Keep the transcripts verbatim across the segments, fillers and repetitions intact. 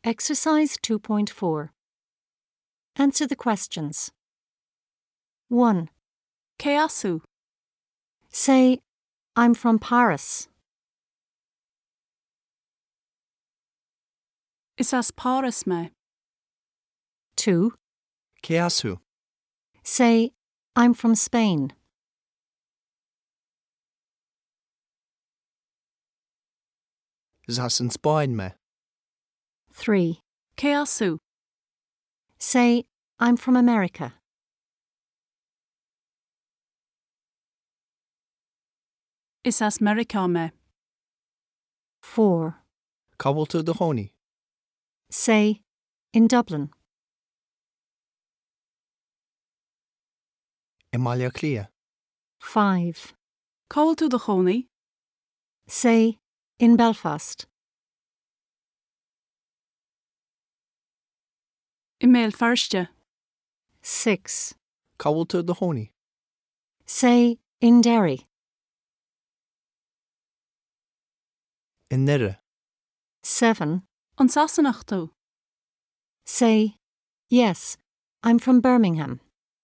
Exercise two point four. Answer the questions. one. Cé asú? Say, I'm from Paris. Is as Páras me? two. Cé asú? Say, I'm from Spain. Is as in Spáinn me? three. Cé asú? Say, I'm from America. Is as Merica me? four. Cabhail tú do Chónaí? Say, in Dublin. I Mbaile Clia? five. Cóil tú do Chónaí? Say, in Belfast. I Méal Feirste? six. Cabhail tú do Chónaí? Say, in Derry. In Nire? seven. An Sassenach tú? Say, yes, I'm from Birmingham.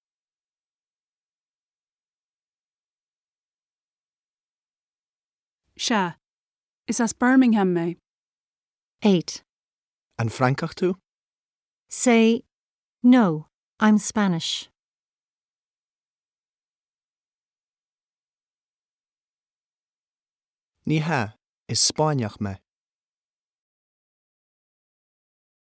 Se. Is as Birmingham me? eight. An Francach tú? Say, no, I'm Spanish. Ní há, is Spáineach me.